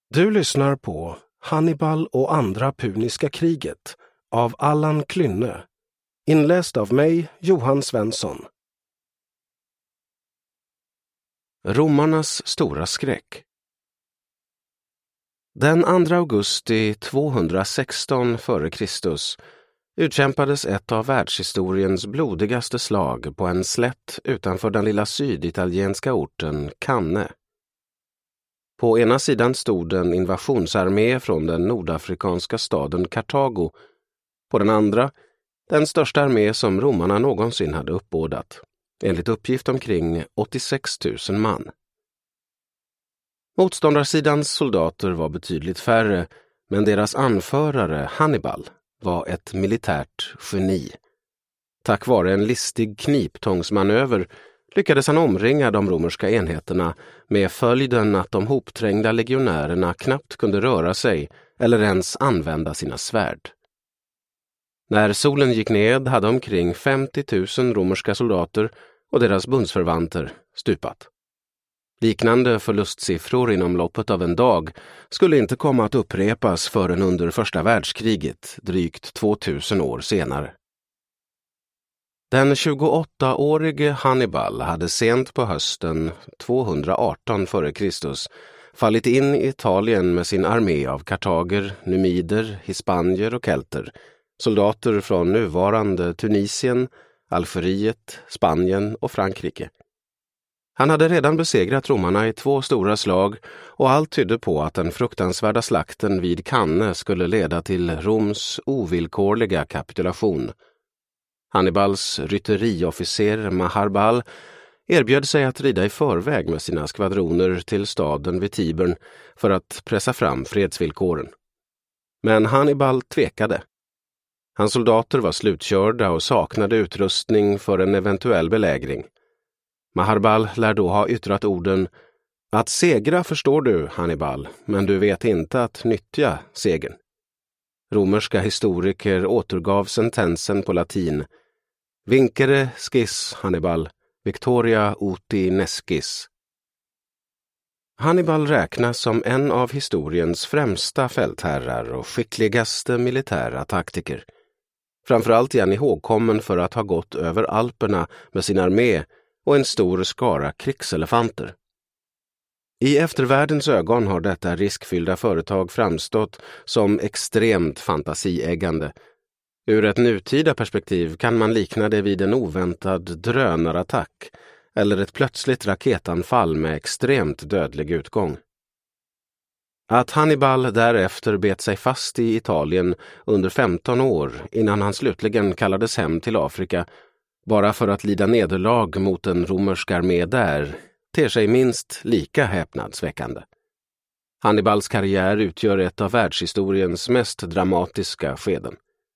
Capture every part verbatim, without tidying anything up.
Du lyssnar på Hannibal och andra puniska kriget av Allan Klynne, inläst av mig, Johan Svensson. Romarnas stora skräck. Den andra augusti tvåhundrasexton före Kristus utkämpades ett av världshistoriens blodigaste slag på en slätt utanför den lilla syditalienska orten Cannes. På ena sidan stod en invasionsarmé från den nordafrikanska staden Kartago, på den andra den största armé som romarna någonsin hade uppbådat, enligt uppgift omkring åttiosex tusen man. Motståndarsidans soldater var betydligt färre, men deras anförare Hannibal var ett militärt geni. Tack vare en listig kniptångsmanöver lyckades han omringa de romerska enheterna med följden att de hopträngda legionärerna knappt kunde röra sig eller ens använda sina svärd. När solen gick ned hade omkring femtio tusen romerska soldater och deras bundsförvanter stupat. Liknande förlustsiffror inom loppet av en dag skulle inte komma att upprepas förrän under första världskriget, drygt tvåtusen år senare. Den tjugoåttaårige Hannibal hade sent på hösten tvåhundraarton före Kristus fallit in i Italien med sin armé av kartager, numider, hispanier och kelter, soldater från nuvarande Tunisien, Algeriet, Spanien och Frankrike. Han hade redan besegrat romarna i två stora slag och allt tydde på att den fruktansvärda slakten vid Cannes skulle leda till Roms ovillkorliga kapitulation. Hannibals rytteriofficer Maharbal erbjöd sig att rida i förväg med sina skvadroner till staden vid Tibern för att pressa fram fredsvillkoren. Men Hannibal tvekade. Hans soldater var slutkörda och saknade utrustning för en eventuell belägring. Maharbal lär då ha yttrat orden: "Att segra förstår du, Hannibal, men du vet inte att nyttja segern." Romerska historiker återgav sentensen på latin: "Vincere skis, Hannibal, victoria uti nescis." Hannibal räknas som en av historiens främsta fältherrar och skickligaste militära taktiker. Framförallt är han ihågkommen för att ha gått över Alperna med sin armé och en stor skara krigselefanter. I eftervärldens ögon har detta riskfyllda företag framstått som extremt fantasieggande. Ur ett nutida perspektiv kan man likna det vid en oväntad drönarattack eller ett plötsligt raketanfall med extremt dödlig utgång. Att Hannibal därefter bet sig fast i Italien under femton år innan han slutligen kallades hem till Afrika bara för att lida nederlag mot en romersk armé där ter sig minst lika häpnadsväckande. Hannibals karriär utgör ett av världshistoriens mest dramatiska skeden.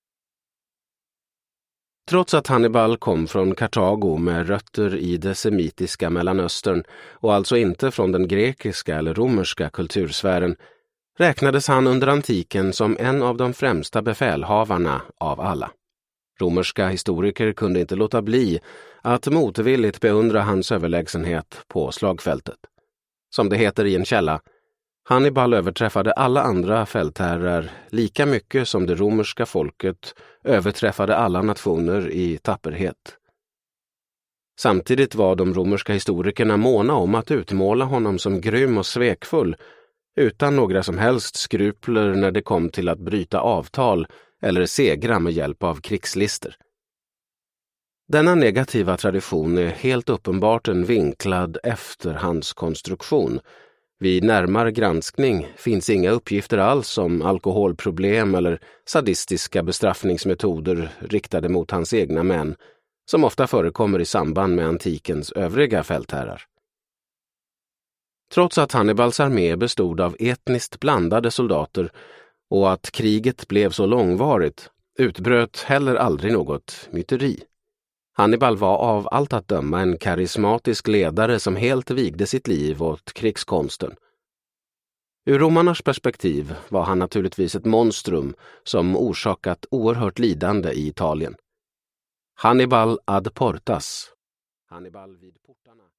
Trots att Hannibal kom från Kartago med rötter i det semitiska Mellanöstern och alltså inte från den grekiska eller romerska kultursfären, räknades han under antiken som en av de främsta befälhavarna av alla. Romerska historiker kunde inte låta bli att motvilligt beundra hans överlägsenhet på slagfältet. Som det heter i en källa: Hannibal överträffade alla andra fältherrar lika mycket som det romerska folket överträffade alla nationer i tapperhet. Samtidigt var de romerska historikerna måna om att utmåla honom som grym och svekfull, utan några som helst skrupler när det kom till att bryta avtal eller segra med hjälp av krigslister. Denna negativa tradition är helt uppenbart en vinklad efterhandskonstruktion. Vid närmare granskning finns inga uppgifter alls om alkoholproblem eller sadistiska bestraffningsmetoder riktade mot hans egna män, som ofta förekommer i samband med antikens övriga fältherrar. Trots att Hannibals armé bestod av etniskt blandade soldater och att kriget blev så långvarigt, utbröt heller aldrig något myteri. Hannibal var av allt att döma en karismatisk ledare som helt vigde sitt liv åt krigskonsten. Ur romarnas perspektiv var han naturligtvis ett monstrum som orsakat oerhört lidande i Italien. Hannibal ad portas. Hannibal vid portarna.